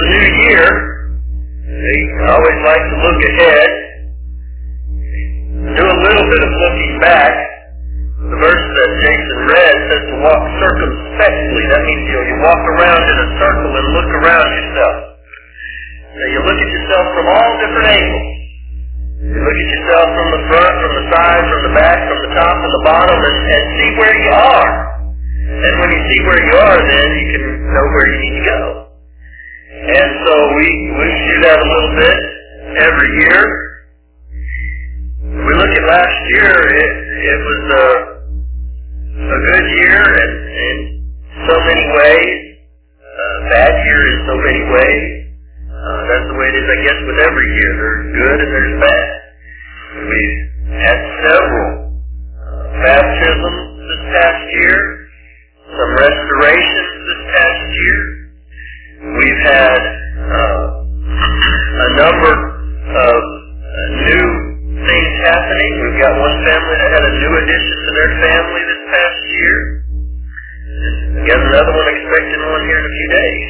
the new year, they always like to look ahead, do a little bit of looking back. The verse that Jason read says to walk circumspectly. That means you walk around in a circle and look around yourself. Now you look at yourself from all different angles. You look at yourself from the front, from the side, from the back, from the top and the bottom, and see where you are. And when you see where you are, then you can know where you need to go. And so we do that a little bit every year. We look at last year, it was a good year in so many ways, a bad year in so many ways. That's the way it is, I guess, with every year. There's good and there's bad. We've had several baptisms this past year, some restorations this past year. We've had a number of new things happening. We've got one family that had a new addition to their family this past year. We've got another one expecting one here in a few days.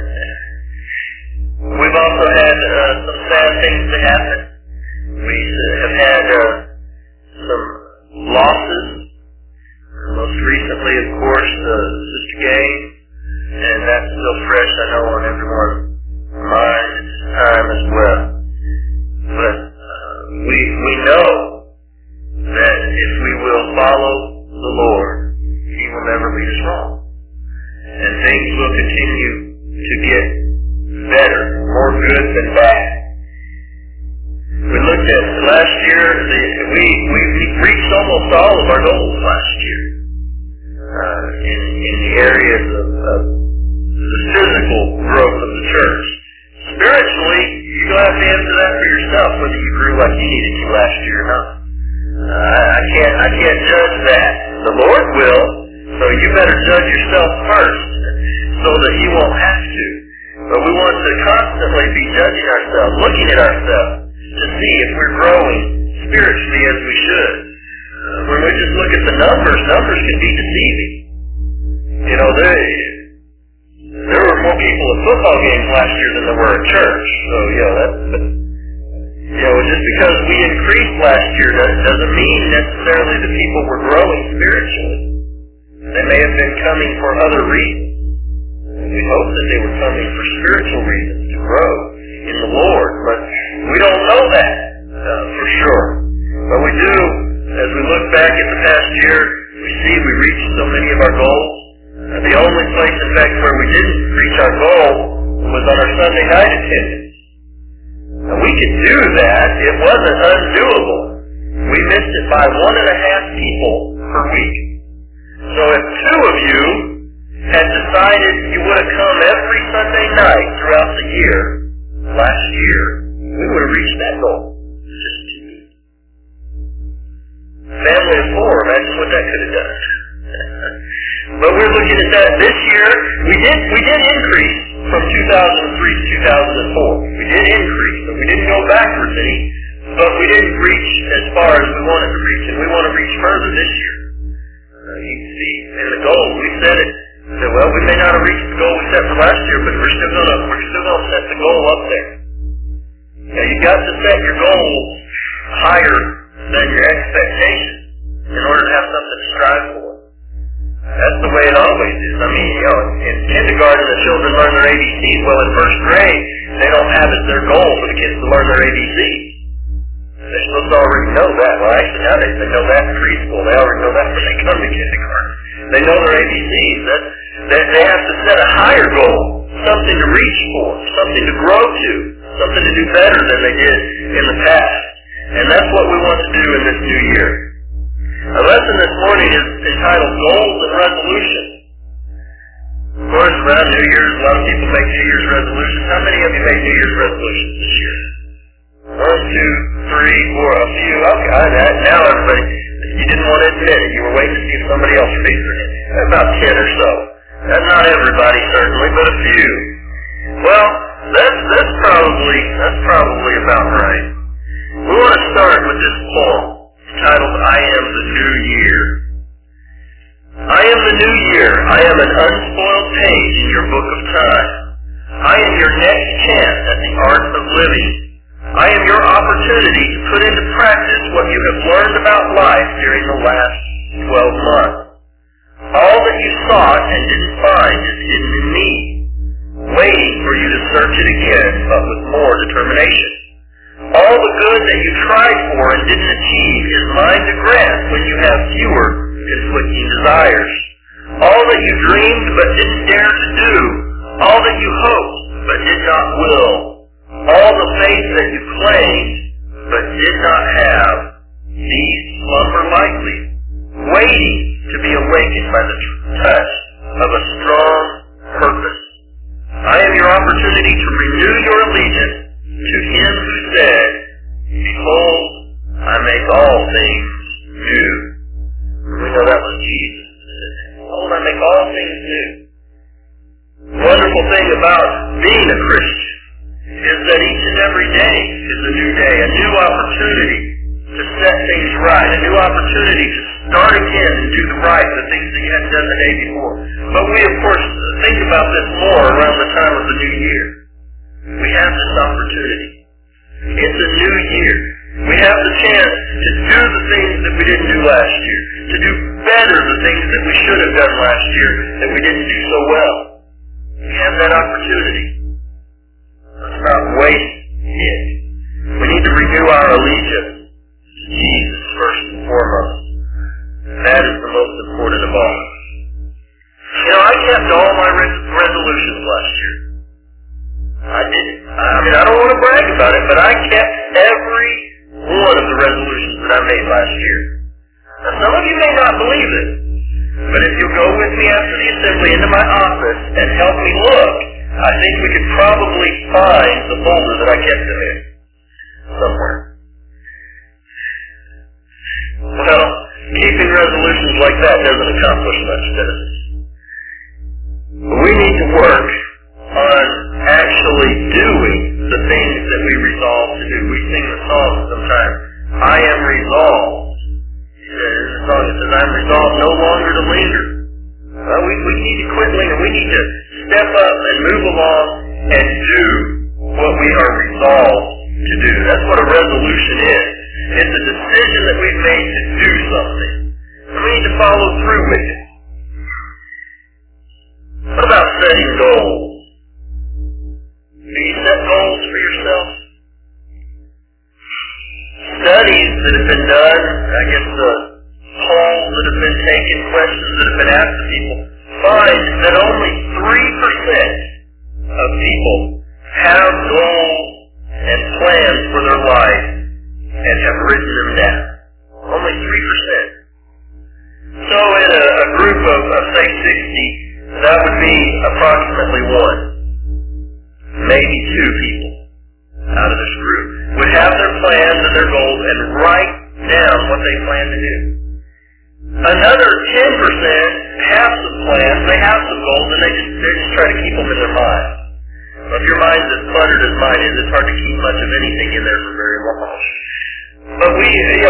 We've also had some sad things to happen. We have had some losses. Most recently, of course, Sister Gay, and that's still fresh, I know, on everyone's mind at this time as well. But we know that if we will follow the Lord, He will never lead us wrong. And things will continue to get better, more good than bad. We looked at last year, we reached almost all of our goals last year in the areas of the physical growth of the church. Spiritually, you're going to have to answer that for yourself, whether you grew like you needed to last year or not. I can't judge that. The Lord will, so you better judge yourself first so that He won't have to. But we want to constantly be judging ourselves, looking at ourselves, to see if we're growing spiritually as we should. When we just look at the numbers can be deceiving. You know, there were more people at football games last year than there were at church. So, just because we increased last year doesn't mean necessarily that people were growing spiritually. They may have been coming for other reasons. We hope that they were coming for spiritual reasons to grow in the Lord, but we don't know that for sure. But we do, as we look back at the past year, we see we reached so many of our goals. The only place, in fact, where we didn't reach our goal was on our Sunday night attendance. Now, we could do that. It wasn't undoable. We missed it by 1.5 people per week. So if 2 of you had decided you would have come every Sunday night throughout the year, last year, we would have reached that goal. Just 2. Family of 4, imagine what that could have done. But we're looking at that this year. We did increase from 2003 to 2004. We did increase, but we didn't go backwards any. But we didn't reach as far as we wanted to reach, and we want to reach further this year. You can see in the goal, we said it. So, well, we may not have reached the goal we set for last year, but we're still gonna set the goal up there. Now, you've got to set your goals higher than your expectations in order to have something to strive for. That's the way it always is. I mean, in kindergarten, the children learn their ABCs. Well, in first grade, they don't have it their goal for the kids to learn their ABCs. They're supposed to already know that. Well, actually, nowadays they know that in preschool. They already know that when they come to kindergarten. They know their ABCs. They have to set a higher goal, something to reach for, something to grow to, something to do better than they did in the past. And that's what we want to do in this new year. Our lesson this morning is entitled Goals and Resolutions. Of course, around New Year's, a lot of people make New Year's resolutions. How many of you made New Year's resolutions this year? 1, 2, 3, 4, a few. Okay, now everybody, you didn't want to admit it. You were waiting to see if somebody else raised their hand. About 10 or so. That's not everybody, certainly, but a few. Well, that's probably about right. We want to start with this poem titled, I Am the New Year. I am the new year. I am an unspoiled page in your book of time. I am your next the art of living. I am your opportunity to put into practice what you have learned about life during the last 12 months. All that you sought and didn't find is hidden in me, waiting for you to search it again, but with more determination. All the good that you tried for and didn't achieve is mine to grant when you have fewer conflicting desires. All that you dreamed but didn't dare to do, all that you hoped but did not will, all the faith that you claimed but did not have, these slumber lightly, waiting to be awakened by the touch of a strong purpose. I am your opportunity to renew your allegiance to him who said, behold, I make all things new. We know that was Jesus. Behold, I make all things new. The wonderful thing about being a Christian is that each and every day is a new day, a new opportunity to set things right, a new opportunity to start again and do the right, the things that you hadn't done the day before. But we, of course, think about this more around the time of the new year. We have this opportunity. It's a new year. We have the chance to do the things that we didn't do last year, to do better the things that we should have done last year that we didn't do so well. We have that opportunity. Let's not waste it. We need to renew our allegiance to Jesus first and foremost. That is the most important of all. You know, I kept all my resolutions last year. I did. I don't want to brag about it, but I kept every one of the resolutions that I made last year. Now, some of you may not believe it, but if you'll go with me after the assembly into my office and help me look, I think we could probably find the folder that I kept them in somewhere. Well, keeping resolutions like that doesn't accomplish much, does it? We need to work on actually doing the things that we resolve to do. We sing the song sometimes, I am resolved. There's a song that says, I'm resolved no longer to linger. Well, we need to quit lingering. We need to step up and move along and do what we are resolved to do. That's what a resolution is. It's a decision that we've made to do something. And we need to follow through with it. What about setting goals? Do you set goals for yourself? Studies that have been done, I guess the polls that have been taken, questions that have been asked of people, find that only 3% of people have goals and plans for their life and have written them down. Only 3%. So in a group of say 60, that would be approximately 1. Maybe 2 people out of this group would have their plans and their goals and write down what they plan to do. Another 10% have some plans, they have some goals, and they just try to keep them in their mind. Well, if your mind's as cluttered as mine is, it's hard to keep much of anything in there for very long. But we, 10%,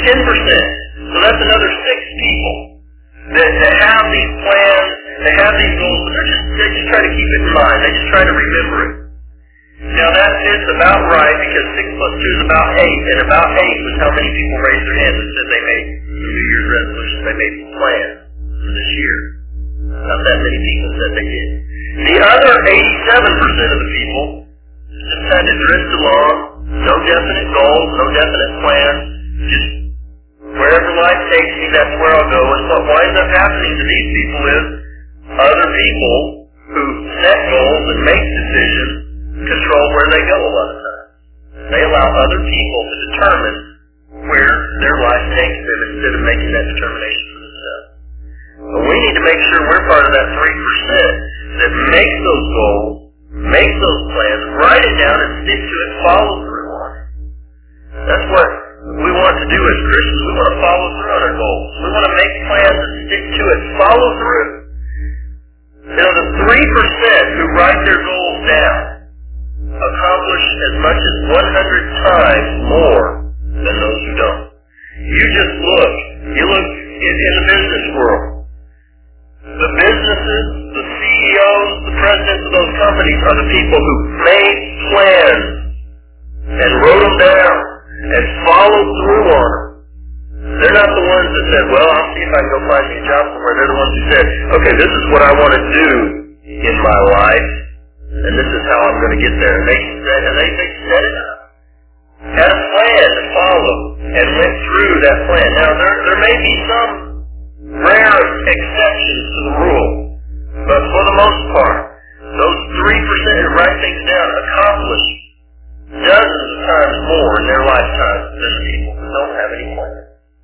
so that's another 6 people that have these plans, they have these goals, but they just try to keep it in mind. They just try to remember it. Now that is about right because 6 plus 2 is about 8, and about 8 was how many people raised their hands and said they made New Year's resolutions, they made some plans for this year. Not that many people said they did. The other 87% of the people just kind of drift along, no definite goals, no definite plans, just wherever life takes me, that's where I'll go. And what winds up happening to these people is other people who set goals and make decisions control where they go a lot of times. They allow other people to determine where their life takes them instead of making that determination for themselves. But we need to make sure we're part of that 3% that makes those goals, makes those plans, write it down and stick to it, follow through on it. That's what we want to do as Christians. We want to follow through on our goals. We want to make plans and stick to it, follow through. You know, the 3% who write their goals down accomplish as much as 100 times more than those who don't. You just look. You look in the business world. The businesses, the CEOs, the presidents of those companies are the people who made plans and wrote them down and followed through on them. They're not the ones that said, well, I'll see if I can go find me a job somewhere. They're the ones who said, okay, this is what I want to do in my life, and this is how I'm going to get there. And they set it up. Had a plan to follow and went through that plan. Now, there may be some rare exceptions to the rule, but for the most part, those 3% who write things down accomplish dozens of times more in their lifetime than people who don't have any plan.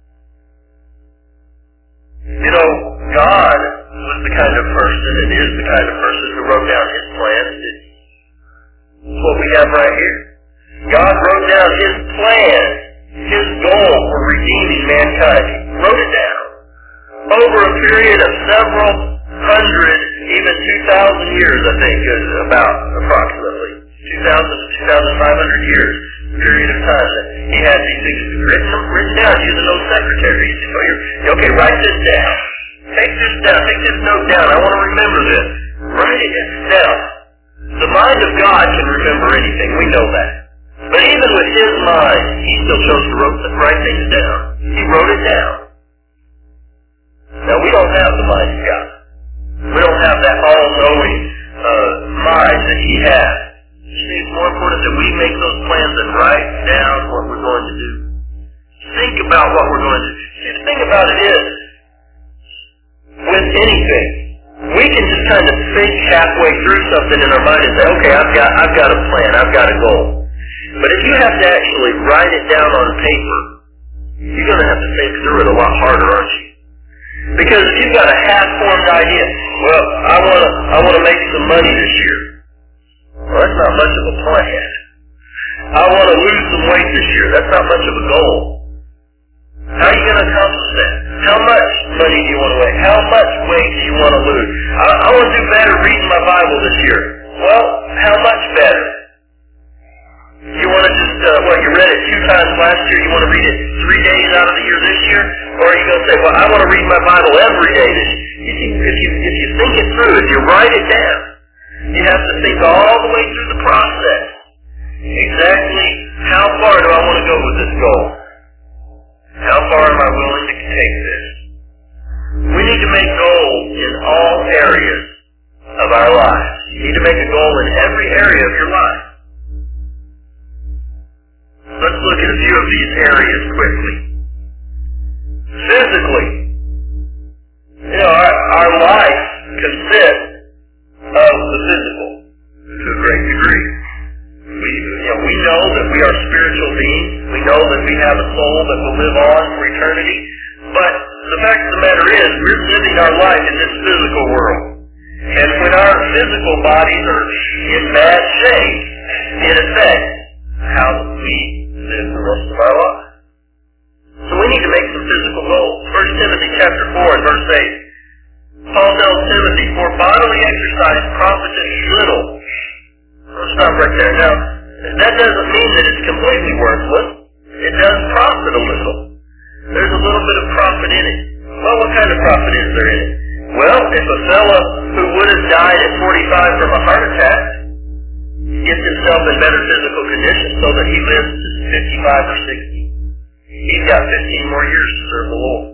You know, God was the kind of person, and is the kind of person who wrote down his plans. It's what we have right here. God wrote down his plan, his goal for redeeming mankind. He wrote it down over a period of several hundred, even 2,000 years, I think, about approximately 2,000 to 2,500 years period of time that he had these things written down using those secretaries. Okay, write this down. Take this down. Take this note down. I want to remember this. Write it down. The mind of God can remember anything. We know that. But even with his mind, he still chose to write things down. He wrote it down. Now, we don't have the mind of God. We don't have that all-knowing mind that he has. It's more important that we make those plans and write down what we're going to do. Think about what we're going to do. See, the thing about it is, with anything, we can just kind of think halfway through something in our mind and say, okay, I've got a plan, I've got a goal. But if you have to actually write it down on paper, you're going to have to think through it a lot harder, aren't you? Because if you've got a half-formed idea, well, I want to make some money this year. Well, that's not much of a plan. I want to lose some weight this year. That's not much of a goal. How are you going to accomplish that? How much money do you want to weigh? How much weight do you want to lose? I want to do better reading my Bible this year. Well, how much better? You want to just, you read it 2 times last year, you want to read it 3 days out of the year this year? Or are you going to say, well, I want to read my Bible every day this year? If you think it through, if you write it down, you have to think all the way through the process. Exactly how far do I want to go with this goal? How far am I willing to take this? We need to make goals in all areas of our lives. You need to make a goal in every area of your life. Let's look at a few of these areas quickly. Physically, our life consists of the physical to a great degree. We know that we are spiritual beings. We know that we have a soul that will live on for eternity. But the fact of the matter is, we're living our life in this physical world. And when our physical bodies are in bad shape, it affects how we live the rest of our life. So we need to make some physical goals. 1 Timothy chapter 4 and verse 8. Paul tells Timothy, for bodily exercise profiteth little. I'll stop right there. Now, that doesn't mean that it's completely worthless. It does profit a little. There's a little bit of profit in it. Well, what kind of profit is there in it? Well, if a fella who would have died at 45 from a heart attack gets himself in better physical condition so that he lives to 55 or 60, he's got 15 more years to serve the Lord.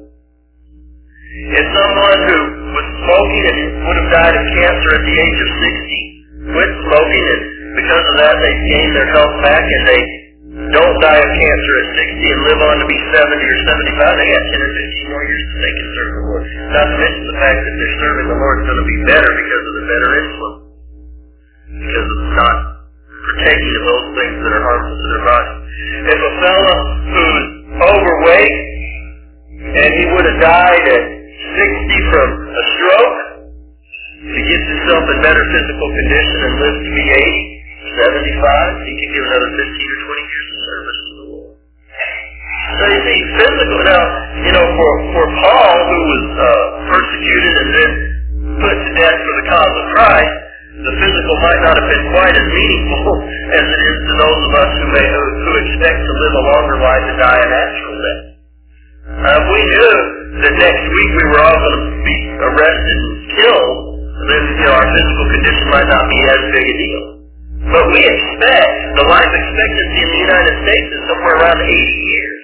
If someone who was smoking and would have died of cancer at the age of 60 quit smoking, and because of that they gain their health back and they don't die of cancer at 60 and live on to be 70 or 75, they got 10 or 15 more years that they can serve the Lord. Not to mention the fact that their serving the Lord is going to be better because of the better influence. Because of not partaking of those things that are harmful to their body. If a fella who's overweight and he would have died at 60 from a stroke, he gets himself in better physical condition and lives to be 80, 75, he can give another 15 or 20 years of service to the Lord. So you see, physical, now, for Paul, who was persecuted and then put to death for the cause of Christ, the physical might not have been quite as meaningful as it is to those of us who expect to live a longer life and die a natural death. If we knew that next week we were all going to be arrested and killed, then our physical condition might not be as big a deal. But But we expect, the life expectancy in the United States is somewhere around 80 years.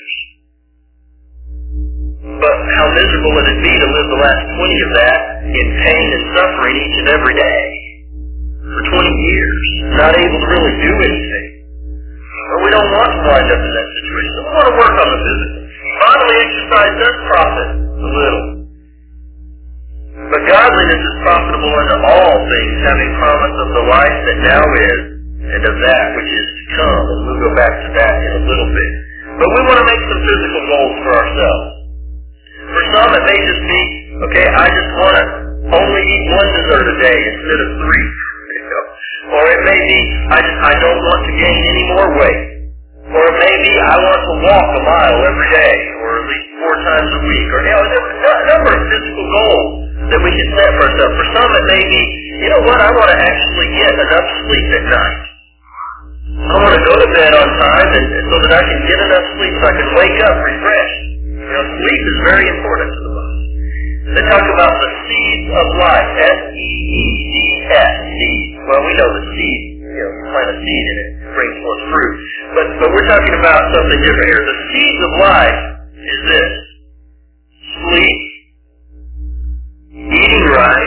But how miserable would it be to live the last 20 of that in pain and suffering each and every day for 20 years, not able to really do anything? But we don't want to wind up in that situation. We want to work on the physical. Bodily exercise does profit a little. But godliness is profitable unto all things, having promise of the life that now is, and of that which is to come. And we'll go back to that in a little bit. But we want to make some physical goals for ourselves. For some, it may just be, okay, I just want to only eat one dessert a day instead of 3. Or it may be, I don't want to gain any more weight. Or it may be, I want to walk a mile every day, or at least 4 times a week. Or, there's a number of physical goals that we can set for ourselves. For some, it may be, you know what, I want to actually get enough sleep at night. I want to go to bed on time so that I can get enough sleep so I can wake up refreshed. Sleep is very important to the body. They talk about the seeds of life, S-E-E-D-S, seeds. Well, we know the seed, you plant a seed and it brings forth fruit. But we're talking about something different here. The seeds of life is this: sleep, eating right,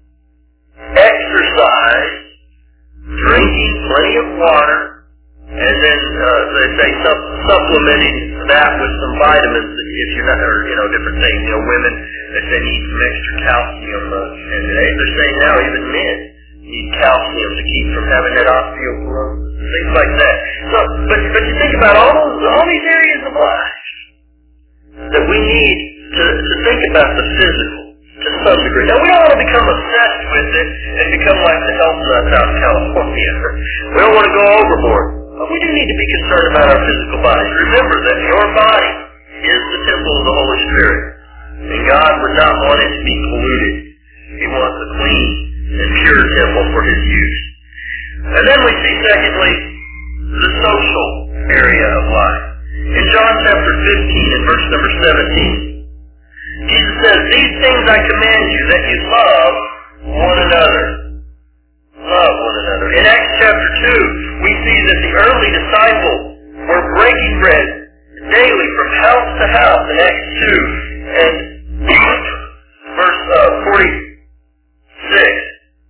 exercise, drinking plenty of water, and then they say supplementing that with some vitamins if you're not, or different things. Women, they say need some extra calcium, and they're saying now even men need calcium to keep from having that osteoporosis, things like that. So, but you think about all these areas of life that we need to think about the physical to some degree. Now, we don't want to become obsessed with it and become like the health nuts out in California. We don't want to go overboard. But we do need to be concerned about our physical bodies. Remember that your body is the temple of the Holy Spirit. And God would not want it to be polluted. He wants a clean and pure temple for His use. And then we see, secondly, the social area of life. In John chapter 15 and verse number 17, Jesus says, "These things I command you, that you love one another." Love one another. In Acts chapter 2, we see that the early disciples were breaking bread daily from house to house in Acts 2 and verse 46.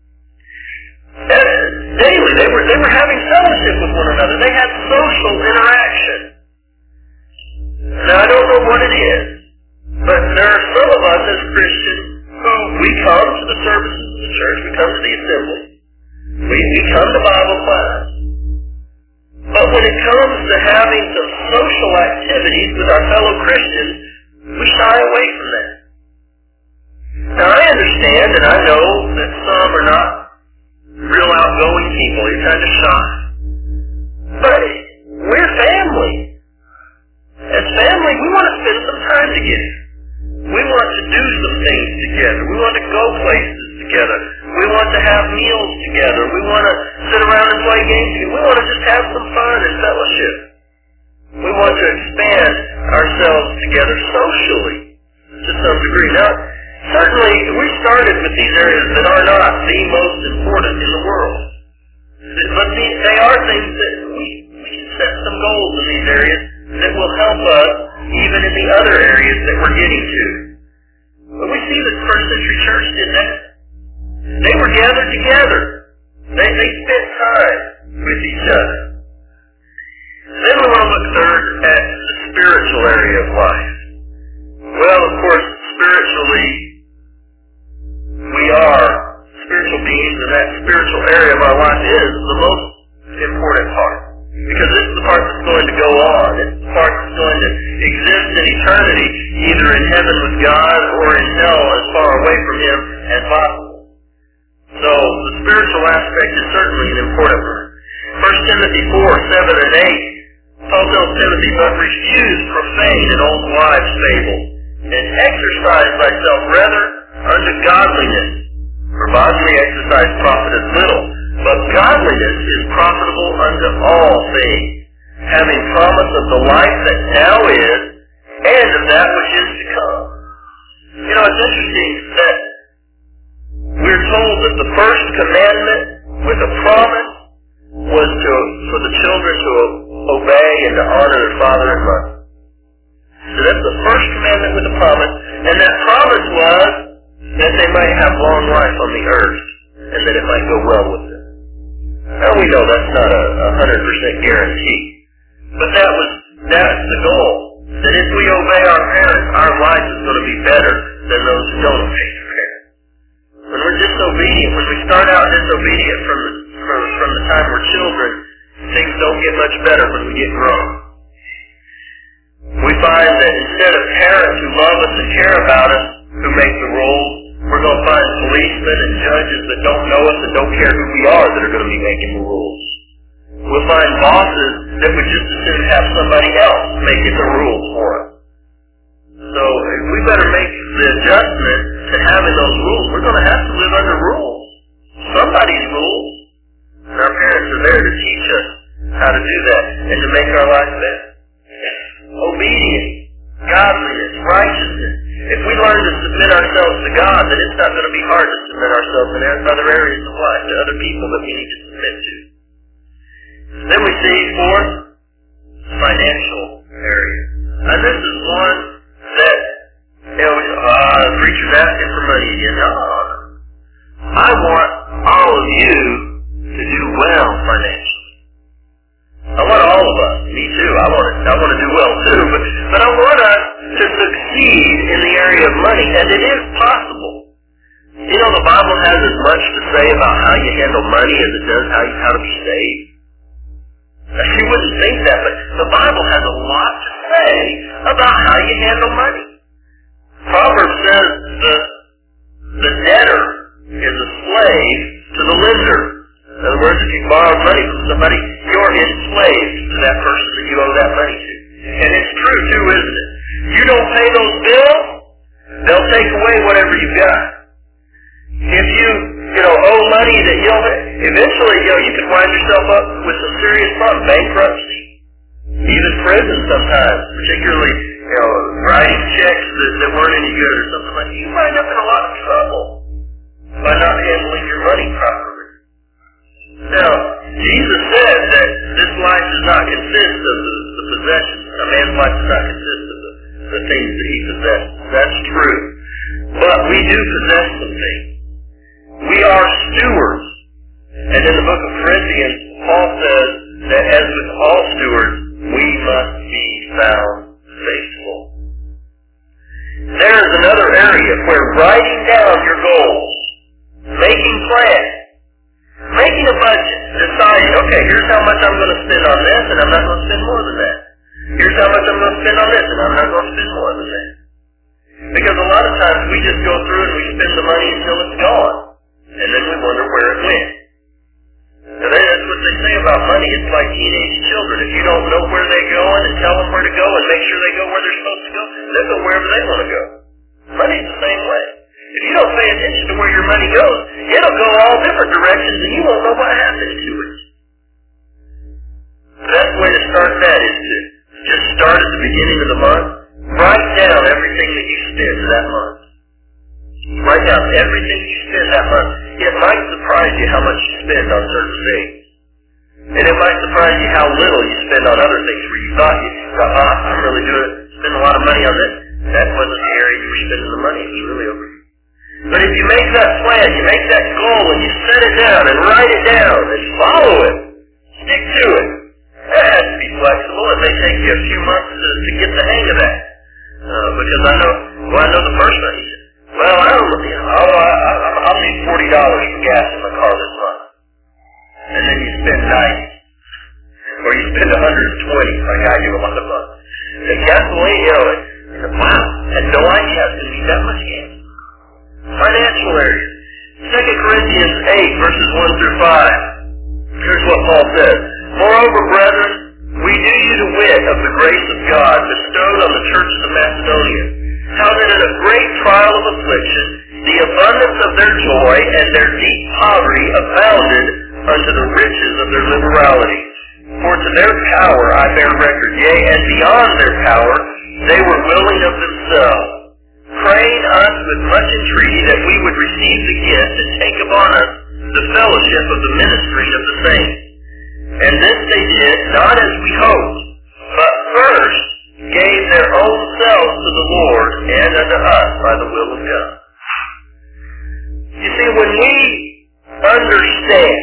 Daily, they were having fellowship with one another. They had social interaction. Now, I don't know what it is, but there are some of us as Christians who we come to the services of the church, we come to the assembly. We come to Bible class, but when it comes to having some social activities with our fellow Christians, we shy away from that. Now, I understand and I know that some are not real outgoing people. You're kind of shy. But we're family. As family, we want to spend some time together. We want to do some things together. We want to go places together. We want to have meals together. We want to sit around and play games together. We want to just have some fun and fellowship. We want to expand ourselves together socially to some degree. Now, certainly we started with these areas that are not the most important in the world. But they are things that we can set some goals in these areas that will help us even in the other areas that we're getting to. But we see that the first century church did that. They were gathered together. They spent time with each other. Then we want to look third at the spiritual area of life. Well, of course, spiritually, we are spiritual beings, and that spiritual area of our life is the most important part. Because this is the part that's going to go on. It's the part that's going to exist in eternity, either in heaven with God or in hell as far away from Him as possible. So the spiritual aspect is certainly an important one. 1 Timothy 4:7 and 8, Paul tells Timothy, "But refuse profane and old wives' fables, and exercise thyself rather unto godliness. For bodily exercise profiteth little, but godliness is profitable unto all things, having promise of the life that now is, and of that which is to come." It's interesting that we're told that the first commandment with a promise was for the children to obey and to honor their father and mother. So that's the first commandment with a promise, and that promise was that they might have long life on the earth, and that it might go well with them. Now we know that's not a 100% guarantee, but that's the goal. That if we obey our parents, our life is going to be better than those who don't obey their parents. When we're disobedient, when we start out disobedient from the time we're children, things don't get much better when we get grown. We find that instead of parents who love us and care about us, who make the rules, we're going to find policemen and judges that don't know us and don't care who we are that are going to be making the rules. We'll find bosses that would just as soon have somebody else making the rules for us. So we better make the adjustment to having those rules. We're going to have to live under rules. Somebody's rules. And our parents are there to teach us how to do that and to make our life better. Obedience, godliness, righteousness. If we learn to submit ourselves to God, then it's not going to be hard to submit ourselves in other areas of life, to other people that we need to submit to. Then we see fourth, financial area. And this is one that, the preacher's asking for money again. No. I want all of you to do well financially. I want all of us, me too, I want to do well too, but I want us to succeed in the area of money, and it is possible. You know, the Bible has as much to say about how you handle money as it does how to be saved. Now, you wouldn't think that, but the Bible has a lot to say about how you handle money. Proverbs says the debtor is a slave to the lender. In other words, if you borrow money from somebody, you're enslaved to that person that you owe that money to. And it's true too, isn't it? You don't pay those bills, they'll take away whatever you've got. If you owe money that you don't pay, eventually, you could wind yourself up with some serious problems, bankruptcy, even prison sometimes, particularly, writing checks that weren't any good or something like that. You wind up in a lot of trouble by not handling your money properly. Now, Jesus said that this life does not consist of the possessions. A man's life does not consist of the things that he possesses. That's true. But we do possess some things. We are stewards. And in the book of Corinthians, Paul says that as with all stewards, we must be found faithful. There is another area where writing down your goals, making plans, making a budget, deciding, okay, here's how much I'm going to spend on this, and I'm not going to spend more than that. Here's how much I'm going to spend on this, and I'm not going to spend more than that. Because a lot of times we just go through and we spend the money until it's gone, and then we wonder where it went. Now that's what they say about money. It's like teenage children. If you don't know where they're going and tell them where to go and make sure they go where they're supposed to go, they'll go wherever they want to go. Money's the same way. If you don't pay attention to where your money goes, it'll go all different directions and you won't know what happened to it. The best way to start that is to just start at the beginning of the month. Write down everything that you spend that month. Write down everything you spend that month. It might surprise you how much you spend on certain things. And it might surprise you how little you spend on other things where you thought, I'm really spend a lot of money on this. That wasn't the area you were spending the money. It was really over here. But if you make that plan, you make that goal, and you set it down and write it down and follow it, stick to it. That has to be flexible. It may take you a few months to get the hang of that. Because I know the first one. He said, I'll need $40 for gas in my car this month. And then you spend $90. Or you spend $120 like I do a lot of months. The gasoline, wow, I had no idea I was going to need that much gas. Financial areas. 2 Corinthians 8, verses 1 through 5. Here's what Paul says. Moreover, brethren, we do you to wit of the grace of God bestowed on the churches of Macedonia, how that in a great trial of affliction, the abundance of their joy and their deep poverty abounded unto the riches of their liberality. For to their power I bear record, yea, and beyond their power, they were willing of themselves, praying us with much entreaty that we would receive the gift and take upon us the fellowship of the ministry of the saints. And they did, not as we hoped, but first gave their own selves to the Lord and unto us by the will of God. You see, when we understand,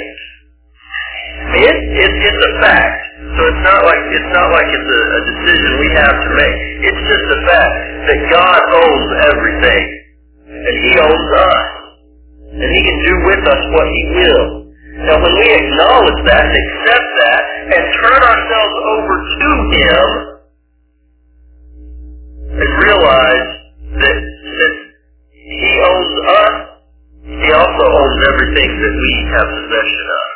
it's a fact. So it's not like it's a decision we have to make. It's just a fact that God owns everything, and He owns us, and He can do with us what He will. Now, when we acknowledge that, accept that, and turn ourselves over to Him, and realize that since He owns us, He also owns everything that we have possession of.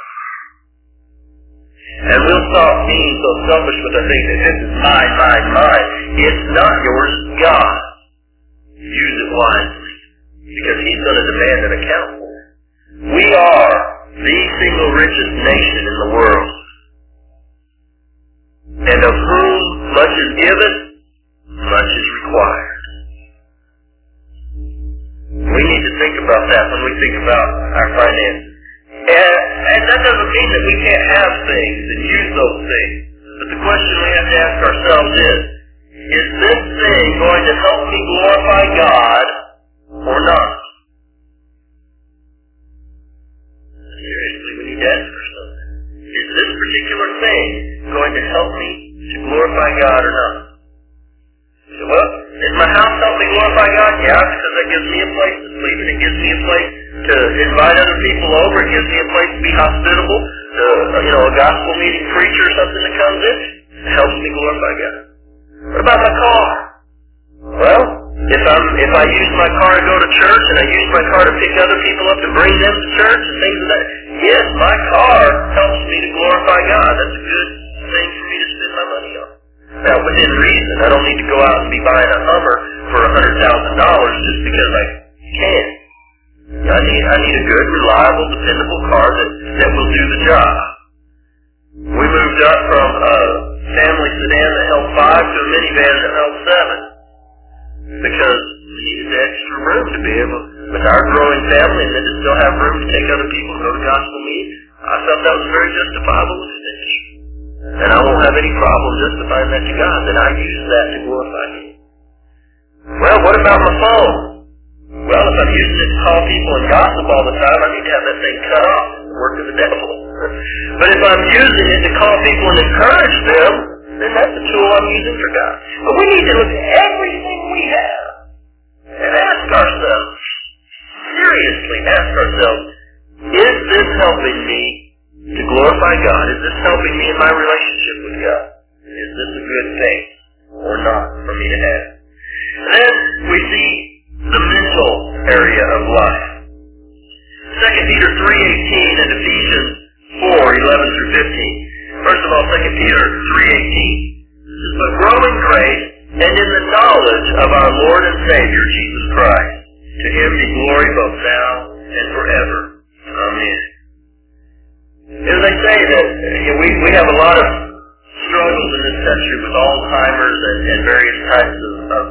And we'll stop being so selfish with our things that this is mine, mine, mine. It's not yours, it's God. Use it wisely, because He's going to demand an account for it. We are the single richest nation in the world. And of whom much is given, much is required. We need to think about that when we think about our finances. And that doesn't mean that we can't have things and use those things. But the question we have to ask ourselves is this thing going to help me glorify God or not? Seriously, we need to ask ourselves, is this particular thing going to help me to glorify God or not? So, well, does my house help me glorify God? Yeah, because it gives me a place to sleep, and it gives me a place to invite other people over. It gives me a place to be hospitable to, a gospel meeting preacher or something that comes in. It helps me glorify God. What about my car? Well, if I use my car to go to church, and I use my car to pick other people up to bring them to church and things of that, yes, my car helps me to glorify God. That's a good thing for me to spend my money on. Now, within reason, I don't need to go out and be buying a Hummer for $100,000 just because I can. I need a good, reliable, dependable car that will do the job. We moved up from a family sedan that held 5 to a minivan that held 7 because we needed the extra room to be able, with our growing family, and then to still have room to take other people to go to gospel meetings. I felt that was very justifiable expenditure. And I won't have any problem justifying that to God, that I use that to glorify Him. Well, what about my phone? Well, if I'm using it to call people and gossip all the time, I need to have that thing cut off. The work of the devil. But if I'm using it to call people and encourage them, then that's the tool I'm using for God. But we need to look at everything we have and ask ourselves, seriously ask ourselves, is this helping me to glorify God? Is this helping me in my relationship with God? Is this a good thing or not for me to have? And then we see the mental area of life. 2 Peter 3:18 and Ephesians 4:11 through 15. First of all, 2 Peter 3:18 says, "But grow in grace and in the knowledge of our Lord and Savior, Jesus Christ. To Him be glory both now and forever. Amen." As I say that we have a lot of struggles in this country with Alzheimer's and various types of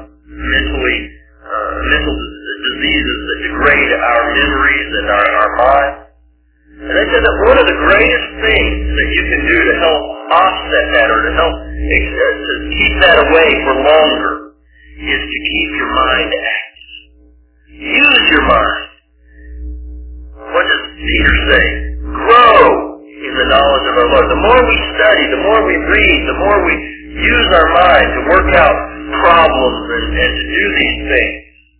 mental diseases that degrade our memories and our minds. And I said that one of the greatest things that you can do to help offset that or to help to keep that away for longer is to keep your mind active. Use your mind. What does Peter say? Grow in the knowledge of our Lord. The more we study, the more we read, the more we use our mind to work out problems and to do these things.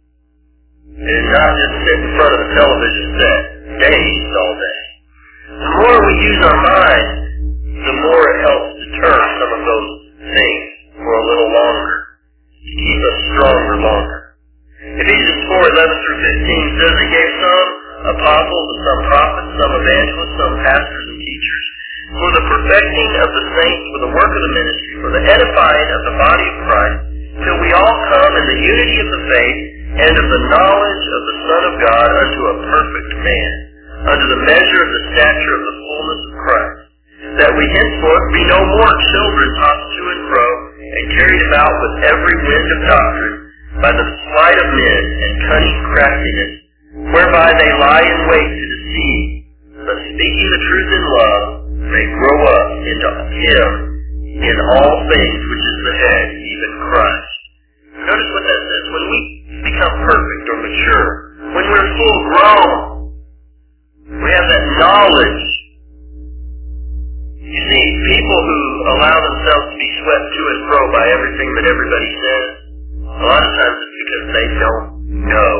And not just sit in front of the television set days all day. The more we use our mind, the more it helps deter some of those things for a little longer, to keep us stronger longer. Ephesians 4:11 through 15 says He gave some apostles and some prophets, some evangelists, some pastors and teachers, for the perfecting of the saints, for the work of the ministry, for the edifying of the body of Christ, till we all come in the unity of the faith and of the knowledge of the Son of God unto a perfect man, unto the measure of the stature of the fullness of Christ, that we henceforth be no more children tossed to and fro, and carried about with every wind of doctrine, by the sleight of men and cunning craftiness, whereby they lie in wait to deceive, but speaking the truth in love, may grow up into Him in all things, which is the head, even Christ. Notice what that says. When we become perfect or mature, when we're full grown, we have that knowledge. You see, people who allow themselves to be swept to and fro by everything that everybody says, a lot of times it's because they don't know.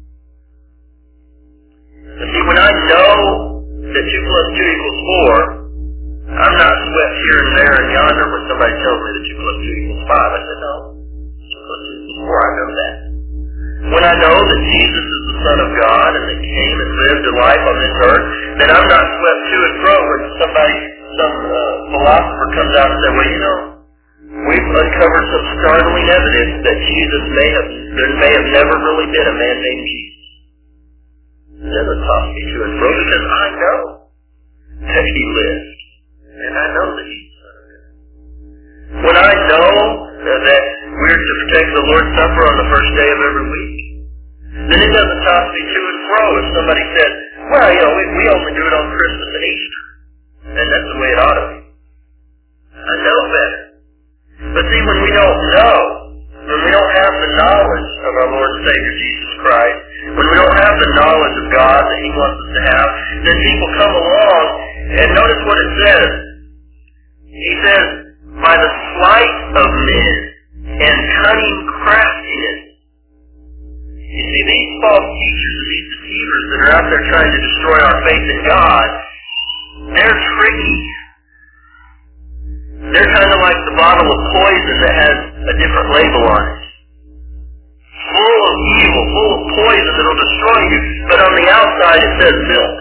You see, when I know that 2 plus 2 equals 4, I'm not swept here and there and yonder when somebody tells me that 2 plus 2 equals 5. I said, no, 2 plus 2 equals 4, I know that. When I know that Jesus is the Son of God and that He came and lived a life on this earth, then I'm not swept to and fro when some philosopher comes out and says, well, you know, we've uncovered some startling evidence that there may have never really been a man named Jesus. It doesn't toss me to and fro because I know that He lived. And I know that He's the Son of God. When I know that we're to take the Lord's Supper on the first day of every week, then it doesn't toss me to and fro if somebody says, well, you know, we only do it on Christmas and Easter. And that's the way it ought to be. I know better. But see, when we don't know, when we don't have the knowledge of our Lord and Savior Jesus Christ, when we don't have the knowledge of God that He wants us to have, then people come along, and notice what it says. He says, by the sleight of men and cunning craftiness. You see, these false teachers and these deceivers that are out there trying to destroy our faith in God, they're tricky. They're kind of like the bottle of poison that has a different label on it. Full of evil, full of poison that will destroy you, but on the outside it says milk.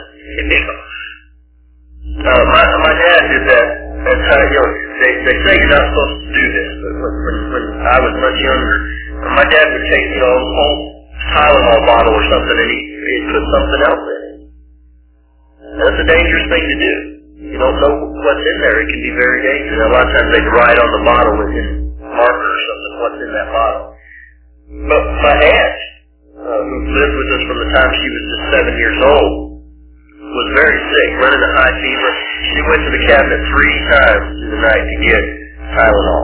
My dad did that. That's how, you know, they say you're not supposed to do this, but when I was much younger, my dad would take, you know, a whole Tylenol bottle or something and he'd put something else in it. That's a dangerous thing to do. You don't know what's in there. It can be very dangerous. A lot of times they'd write on the bottle with a marker or something what's in that bottle. But my aunt, who lived with us from the time she was just 7 years old, was very sick, running a high fever. She went to the cabinet 3 times through the night to get Tylenol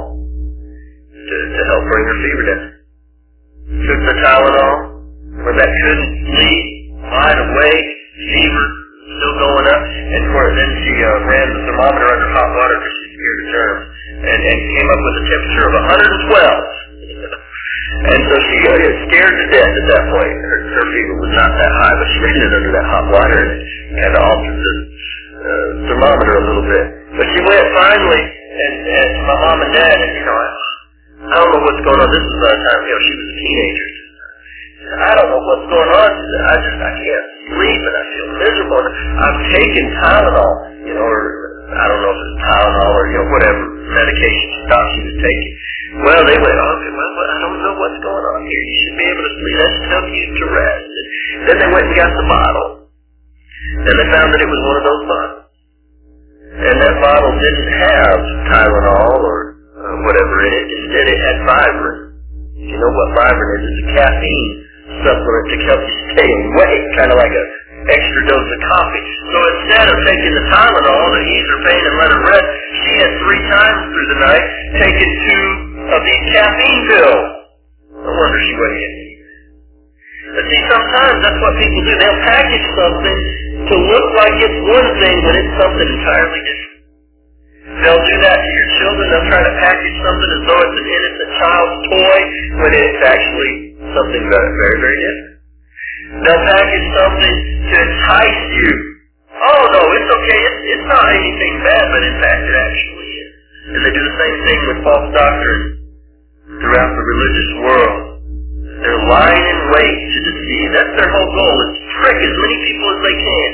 to help bring her fever down. Took the Tylenol, when that couldn't leave, wide awake, fever still going up, and then she ran the thermometer under hot water because she's scared of germs, and came up with a temperature of 112. And so she got scared to death at that point. Her fever was not that high, but she ran it under that hot water and had to alter the thermometer a little bit. But she went finally, and my mom and dad, and you know, I don't know what's going on. This was by the time, you know, she was a teenager. I don't know what's going on. I can't sleep and I feel miserable. I've taken Tylenol, you know, or I don't know if it's Tylenol or, you know, whatever medication stuff she was taking. Well, they went, okay, well, I don't know what's going on here. You should be able to sleep. Let's help you to rest. And then they went and got the bottle. And they found that it was one of those bottles. And that bottle didn't have Tylenol or whatever in it. Instead, it had Vibrant. You know what Vibrant is? It's a caffeine supplement to help you stay awake, kind of like an extra dose of coffee. So instead of taking the Tylenol to ease her pain and let her rest, she had 3 times through the night taken 2 of these caffeine pills. No wonder she went in. But see, sometimes that's what people do. They'll package something to look like it's one thing when it's something entirely different. They'll do that to your children. They'll try to package something as though it's an innocent child's toy when it's actually something very, very, very different. They'll package something to entice you. Oh, no, it's okay. It's not anything bad, but in fact it actually is. And they do the same thing with false doctrine throughout the religious world. They're lying in wait to deceive. That's their whole goal, is to trick as many people as they can.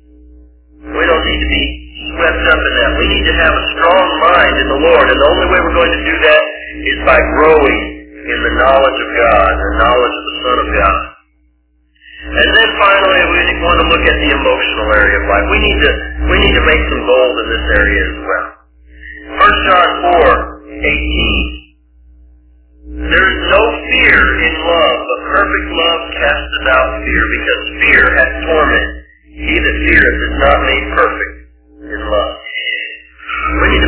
We don't need to be swept up in that. We need to have a strong mind in the Lord, and the only way we're going to do that is by growing in the knowledge of God, the knowledge of the Son of God. And then finally, we want to look at the emotional area of life. We need to make some goals in this area as well. 1 John 4:18. There is no fear in love, but perfect love casteth out fear, because fear hath torment. He that feareth is not made perfect in love.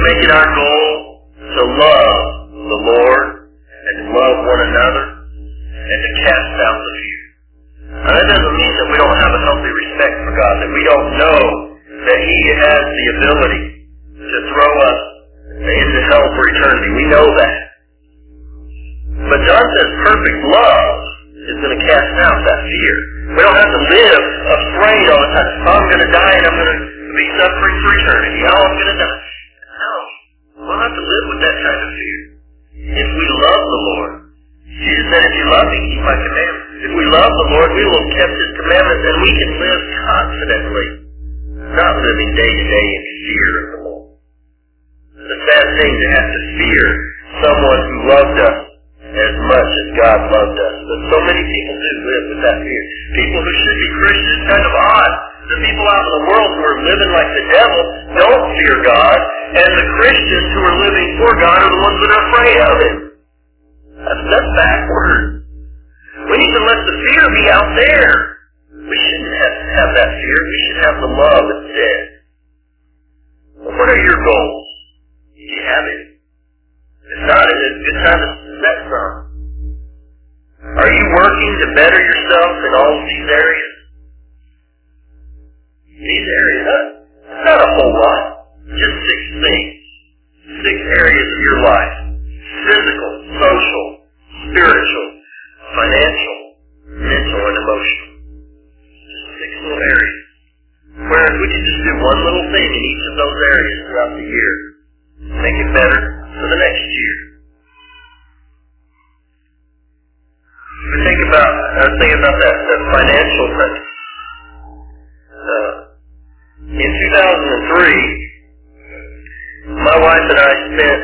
make it our goal to love the Lord and to love one another and to cast out the fear. Now, that doesn't mean that we don't have a healthy respect for God, that we don't know that He has the ability to throw us into hell for eternity. We know that. But John says perfect love is going to cast out that fear. We don't have to live afraid all the time. Oh, I'm going to die and I'm going to be suffering for eternity. Oh, I'm going to die. No. We'll have to live with that kind of fear. If we love the Lord, Jesus said, if you love me, keep my commandments. If we love the Lord, we will have kept His commandments and we can live confidently, not living day to day in fear of the Lord. It's a sad thing to have to fear someone who loved us as much as God loved us. But so many people do live with that fear. People who should be Christians, kind of odd. The people out in the world who are living like the devil don't fear God, and the Christians who are living for God are the ones that are afraid of Him. That's backward. We need to let the fear be out there. We shouldn't have that fear. We should have the love instead. Well, what are your goals? Do you have it? If not, it's a good time to set some. Are you working to better yourself in all of these areas? These areas, not a whole lot. Just 6 things. 6 areas of your life. Physical, social, spiritual, financial, mental, and emotional. Just 6 little areas. Whereas we can just do one little thing in each of those areas throughout the year. Make it better for the next year. We think about, that financial thing. In 2003, my wife and I spent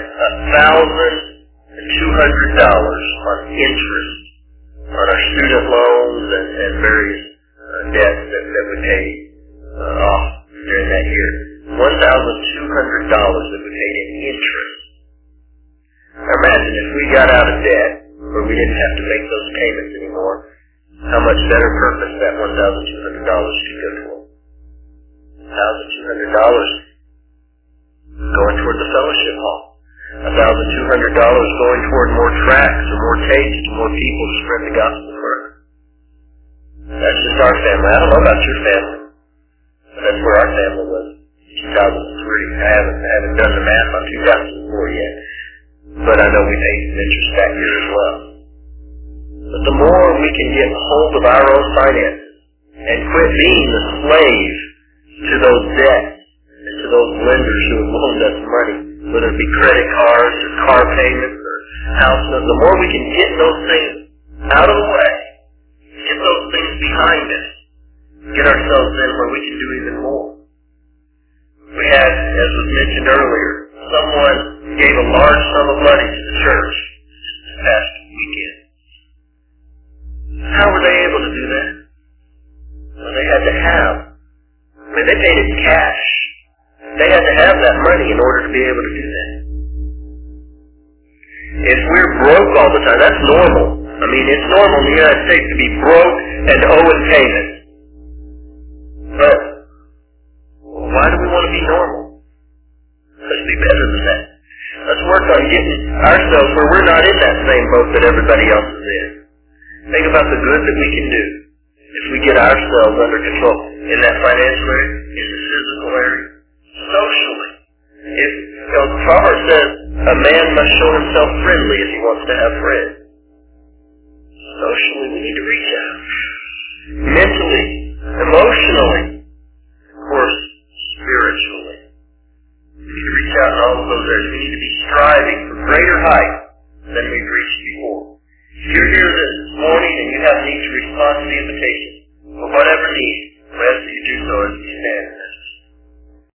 $1,200 on interest on our student loans and various debts that we paid off during that year. $1,200 that we paid in interest. Now imagine if we got out of debt, or we didn't have to make those payments anymore, how much better purpose that $1,200 should go toward. $1,200 going toward the fellowship hall. $1,200 going toward more tracts or more tapes to more people to spread the gospel further. That's just our family. I don't know about your family, but that's where our family was in 2003. I haven't done the math on 2004 yet, but I know we paid some interest that year as well. But the more we can get hold of our own finances and quit being the slave to those debts and to those lenders who have loaned us money, whether it be credit cards or car payments or house loans, the more we can get those things out of the way, get those things behind us, get ourselves in where we can do even more. We had, as was mentioned earlier, someone gave a large sum of money to the church this past weekend. How were they able to do that? Well, they had to have. They paid in cash. They had to have that money in order to be able to do that. If we're broke all the time, that's normal. I mean, it's normal in the United States to be broke and owing payments. But why do we want to be normal? Let's be better than that. Let's work on getting ourselves where we're not in that same boat that everybody else is in. Think about the good that we can do if we get ourselves under control in that financial area, in the physical area, socially. If Proverbs says a man must show himself friendly if he wants to have friends. Socially, we need to reach out. Mentally, emotionally, of course, spiritually. We need to reach out in all of those areas. We need to be striving for greater heights than we've reached before. If you're here this morning and you have need to respond to the invitation for whatever need,